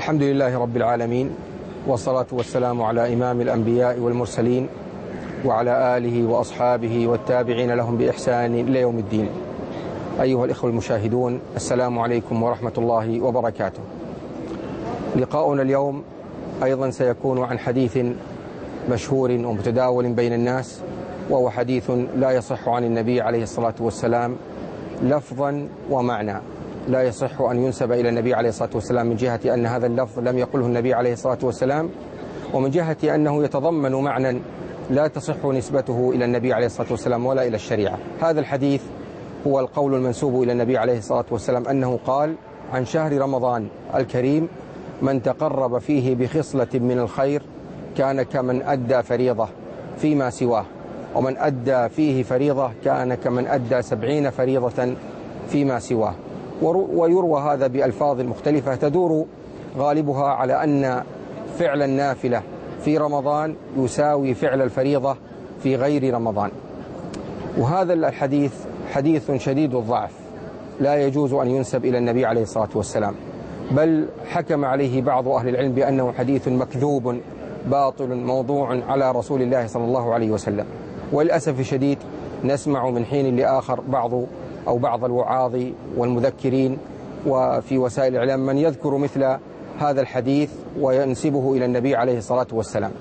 الحمد لله رب العالمين، والصلاة والسلام على إمام الأنبياء والمرسلين وعلى آله وأصحابه والتابعين لهم بإحسان إلى يوم الدين. أيها الإخوة المشاهدون، السلام عليكم ورحمة الله وبركاته. لقاؤنا اليوم أيضا سيكون عن حديث مشهور ومتداول بين الناس، وهو حديث لا يصح عن النبي عليه الصلاة والسلام لفظا ومعنى. لا يصح أن ينسب إلى النبي عليه الصلاة والسلام من جهة أن هذا اللفظ لم يقله النبي عليه الصلاة والسلام، ومن جهة أنه يتضمن معنى لا تصح نسبته إلى النبي عليه الصلاة والسلام ولا إلى الشريعة. هذا الحديث هو القول المنسوب إلى النبي عليه الصلاة والسلام أنه قال عن شهر رمضان الكريم: من تقرب فيه بخصلة من الخير كان كمن أدى فريضة فيما سواه، ومن أدى فيه فريضة كان كمن أدى 70 فريضة فيما سواه. ويروى هذا بألفاظ مختلفة تدور غالبها على أن فعل النافلة في رمضان يساوي فعل الفريضة في غير رمضان. وهذا الحديث حديث شديد الضعف، لا يجوز أن ينسب إلى النبي عليه الصلاة والسلام، بل حكم عليه بعض أهل العلم بأنه حديث مكذوب باطل موضوع على رسول الله صلى الله عليه وسلم. وللأسف الشديد نسمع من حين لآخر بعض الوعاظ والمذكرين وفي وسائل الإعلام من يذكر مثل هذا الحديث وينسبه إلى النبي عليه الصلاة والسلام.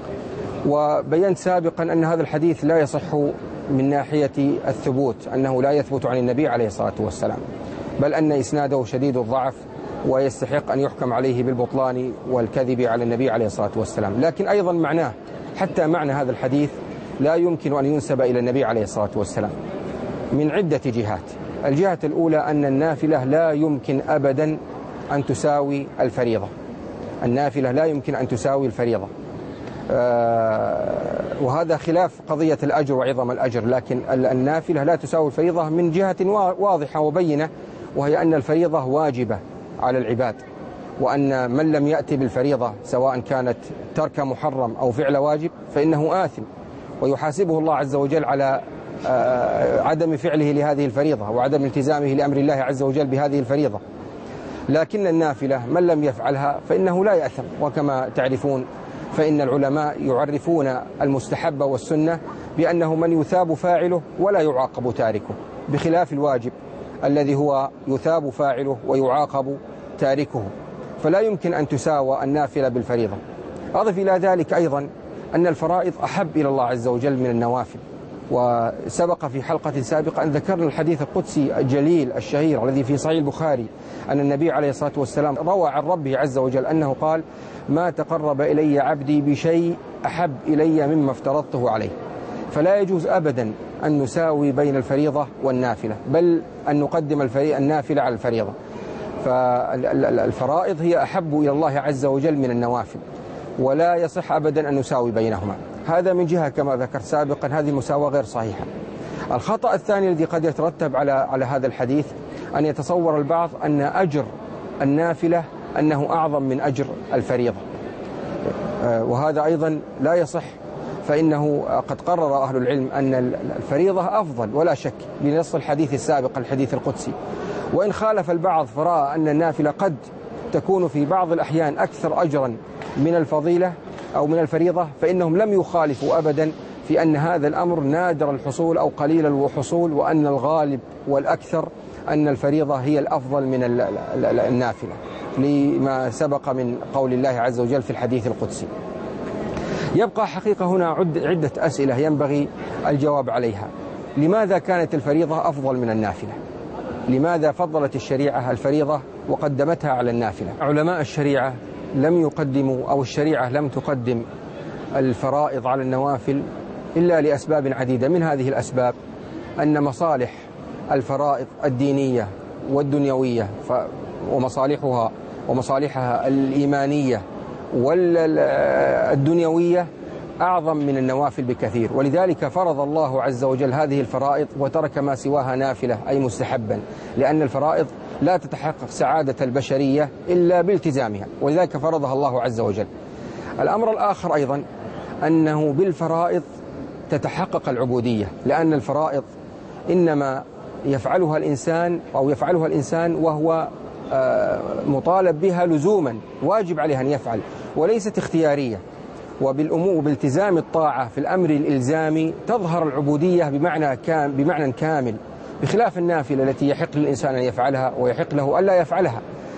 وبينت سابقا أن هذا الحديث لا يصح من ناحية الثبوت، أنه لا يثبت عن النبي عليه الصلاة والسلام، بل أن إسناده شديد الضعف ويستحق أن يحكم عليه بالبطلان والكذب على النبي عليه الصلاة والسلام. لكن أيضا معناه، حتى معنى هذا الحديث لا يمكن أن ينسب إلى النبي عليه الصلاة والسلام من عدة جهات. الجهة الأولى أن النافلة لا يمكن أبدا أن تساوي الفريضة. النافلة لا يمكن أن تساوي الفريضة، وهذا خلاف قضية الأجر وعظم الأجر. لكن النافلة لا تساوي الفريضة من جهة واضحة وبينة، وهي أن الفريضة واجبة على العباد، وأن من لم يأتي بالفريضة سواء كانت ترك محرم أو فعل واجب فإنه آثم، ويحاسبه الله عز وجل على عدم فعله لهذه الفريضة وعدم التزامه لأمر الله عز وجل بهذه الفريضة. لكن النافلة من لم يفعلها فإنه لا يأثم. وكما تعرفون فإن العلماء يعرفون المستحب والسنة بأنه من يثاب فاعله ولا يعاقب تاركه، بخلاف الواجب الذي هو يثاب فاعله ويعاقب تاركه. فلا يمكن أن تساوى النافلة بالفريضة. أضف إلى ذلك أيضا أن الفرائض أحب إلى الله عز وجل من النوافل. وسبق في حلقة سابقة أن ذكرنا الحديث القدسي الجليل الشهير الذي في صحيح البخاري أن النبي عليه الصلاة والسلام روى عن ربه عز وجل أنه قال: ما تقرب إلي عبدي بشيء أحب إلي مما افترضته عليه. فلا يجوز أبدا أن نساوي بين الفريضة والنافلة، بل أن نقدم النافلة على الفريضة. فالفرائض هي أحب إلى الله عز وجل من النوافل، ولا يصح أبدا أن نساوي بينهما. هذا من جهة كما ذكرت سابقا هذه المساواة غير صحيحة. الخطأ الثاني الذي قد يترتب على هذا الحديث أن يتصور البعض أن أجر النافلة أنه أعظم من أجر الفريضة، وهذا أيضا لا يصح. فإنه قد قرر أهل العلم أن الفريضة أفضل ولا شك بنص الحديث السابق الحديث القدسي. وإن خالف البعض فرأى أن النافلة قد تكون في بعض الأحيان أكثر أجرا من الفضيلة أو من الفريضة، فإنهم لم يخالفوا أبدا في أن هذا الأمر نادر الحصول أو قليل الحصول، وأن الغالب والأكثر أن الفريضة هي الأفضل من النافلة، لما سبق من قول الله عز وجل في الحديث القدسي. يبقى حقيقة هنا عدة أسئلة ينبغي الجواب عليها. لماذا كانت الفريضة أفضل من النافلة؟ لماذا فضلت الشريعة الفريضة وقدمتها على النافلة؟ علماء الشريعة لم يقدموا، أو الشريعة لم تقدم الفرائض على النوافل إلا لأسباب عديدة. من هذه الأسباب أن مصالح الفرائض الدينية والدنيوية ومصالحها الإيمانية والدنيوية أعظم من النوافل بكثير، ولذلك فرض الله عز وجل هذه الفرائض وترك ما سواها نافلة أي مستحبا، لأن الفرائض لا تتحقق سعادة البشرية إلا بالتزامها، ولذلك فرضها الله عز وجل. الأمر الآخر أيضا أنه بالفرائض تتحقق العبودية، لأن الفرائض إنما يفعلها الإنسان وهو مطالب بها لزوما، واجب عليها أن يفعل وليست اختيارية. وبالتزام الطاعة في الأمر الإلزامي تظهر العبودية بمعنى كامل، بخلاف النافلة التي يحق للإنسان أن يفعلها ويحق له ألا يفعلها.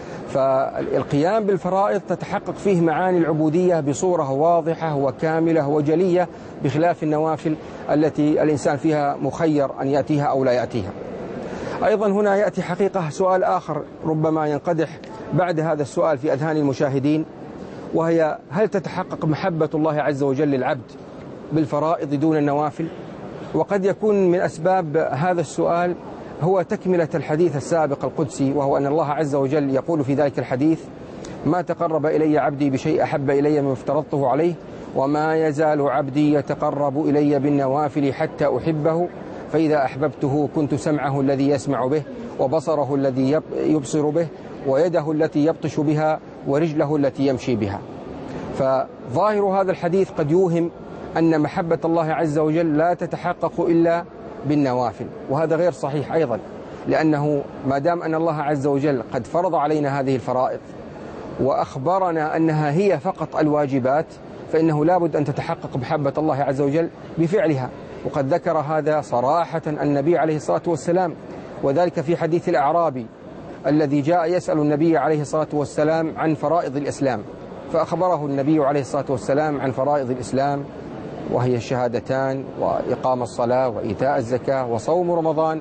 فالقيام بالفرائض تتحقق فيه معاني العبودية بصورة واضحة وكاملة وجلية، بخلاف النوافل التي الإنسان فيها مخير أن يأتيها أو لا يأتيها. أيضا هنا يأتي حقيقة سؤال آخر ربما ينقدح بعد هذا السؤال في أذهان المشاهدين، وهي: هل تتحقق محبة الله عز وجل للعبد بالفرائض دون النوافل؟ وقد يكون من أسباب هذا السؤال هو تكملة الحديث السابق القدسي، وهو أن الله عز وجل يقول في ذلك الحديث: ما تقرب إلي عبدي بشيء أحب إلي مما افترضته عليه، وما يزال عبدي يتقرب إلي بالنوافل حتى أحبه، فإذا أحببته كنت سمعه الذي يسمع به، وبصره الذي يبصر به، ويده التي يبطش بها، ورجله التي يمشي بها. فظاهر هذا الحديث قد يوهم أن محبة الله عز وجل لا تتحقق إلا بالنوافل، وهذا غير صحيح أيضا، لأنه ما دام أن الله عز وجل قد فرض علينا هذه الفرائض وأخبرنا أنها هي فقط الواجبات، فإنه لا بد أن تتحقق محبة الله عز وجل بفعلها. وقد ذكر هذا صراحة النبي عليه الصلاة والسلام، وذلك في حديث الأعرابي الذي جاء يسأل النبي عليه الصلاة والسلام عن فرائض الإسلام، فأخبره النبي عليه الصلاة والسلام عن فرائض الإسلام، وهي الشهادتان وإقام الصلاة وإيتاء الزكاة وصوم رمضان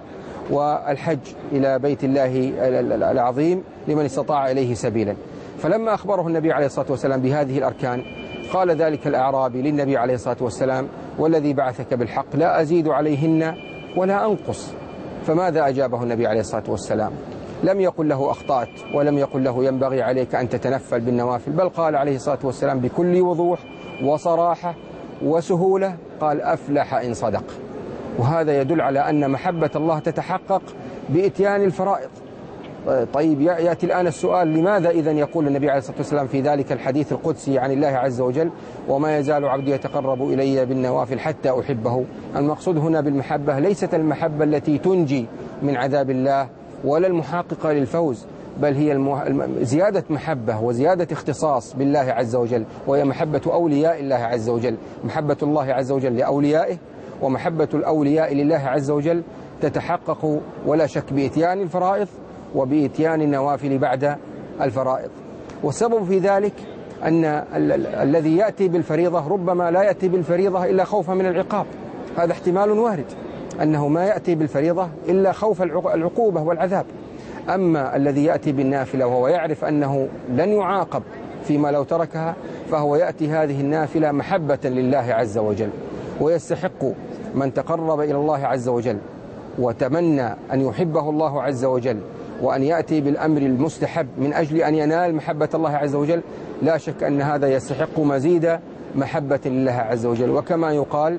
والحج إلى بيت الله العظيم لمن استطاع إليه سبيلا. فلما أخبره النبي عليه الصلاة والسلام بهذه الأركان، قال ذلك الأعرابي للنبي عليه الصلاة والسلام: والذي بعثك بالحق لا أزيد عليهن ولا أنقص. فماذا أجابه النبي عليه الصلاة والسلام؟ لم يقل له أخطأت، ولم يقل له ينبغي عليك أن تتنفل بالنوافل، بل قال عليه الصلاة والسلام بكل وضوح وصراحة وسهولة: قال أفلح إن صدق. وهذا يدل على أن محبة الله تتحقق بإتيان الفرائض. طيب، يأتي الآن السؤال: لماذا إذن يقول النبي عليه الصلاة والسلام في ذلك الحديث القدسي عن الله عز وجل: وما يزال عبدي يتقرب إلي بالنوافل حتى أحبه؟ المقصود هنا بالمحبة ليست المحبة التي تنجي من عذاب الله ولا المحققة للفوز، بل هي زيادة محبة وزيادة اختصاص بالله عز وجل، وهي محبة أولياء الله عز وجل. محبة الله عز وجل لأوليائه ومحبة الأولياء لله عز وجل تتحقق ولا شك بإتيان الفرائض وبإتيان النوافل بعد الفرائض. والسبب في ذلك أن الذي يأتي بالفريضة ربما لا يأتي بالفريضة إلا خوفا من العقاب. هذا احتمال وارد، أنه ما يأتي بالفريضة إلا خوف العقوبة والعذاب. أما الذي يأتي بالنافلة وهو يعرف أنه لن يعاقب فيما لو تركها، فهو يأتي هذه النافلة محبة لله عز وجل. ويستحق من تقرب إلى الله عز وجل وتمنى أن يحبه الله عز وجل وأن يأتي بالأمر المستحب من أجل أن ينال محبة الله عز وجل، لا شك أن هذا يستحق مزيد محبة لله عز وجل. وكما يقال: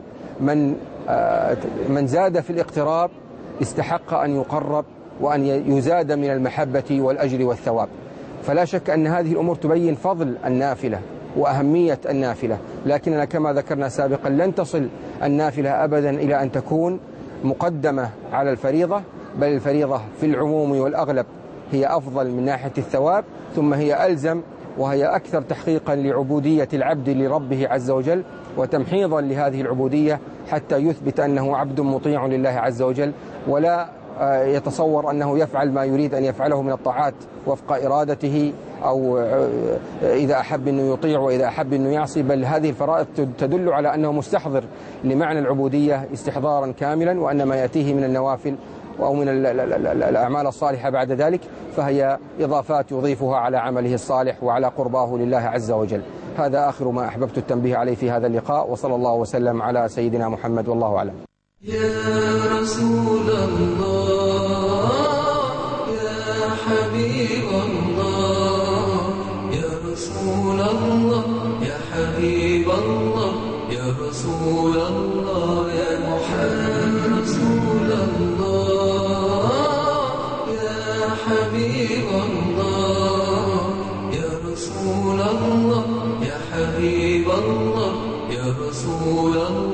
من زاد في الاقتراب استحق أن يقرب وأن يزاد من المحبة والأجر والثواب. فلا شك أن هذه الأمور تبين فضل النافلة وأهمية النافلة، لكننا كما ذكرنا سابقا لن تصل النافلة أبدا إلى أن تكون مقدمة على الفريضة، بل الفريضة في العموم والأغلب هي أفضل من ناحية الثواب، ثم هي ألزم وهي أكثر تحقيقا لعبودية العبد لربه عز وجل وتمحيضا لهذه العبودية حتى يثبت أنه عبد مطيع لله عز وجل، ولا يتصور أنه يفعل ما يريد أن يفعله من الطاعات وفق إرادته، أو إذا أحب أنه يطيع وإذا أحب أنه يعصي. بل هذه الفرائض تدل على أنه مستحضر لمعنى العبودية استحضارا كاملا، وأن ما يأتيه من النوافل أو من الأعمال الصالحة بعد ذلك فهي إضافات يضيفها على عمله الصالح وعلى قرباه لله عز وجل. هذا آخر ما أحببت التنبيه عليه في هذا اللقاء، وصلى الله وسلم على سيدنا محمد والله أعلم. يا رسول الله يا حبيب الله يا رسول الله يا حبيب الله يا رسول الله يا محمد رسول الله يا حبيب الله يا رسول الله يا حبيب الله يا رسول الله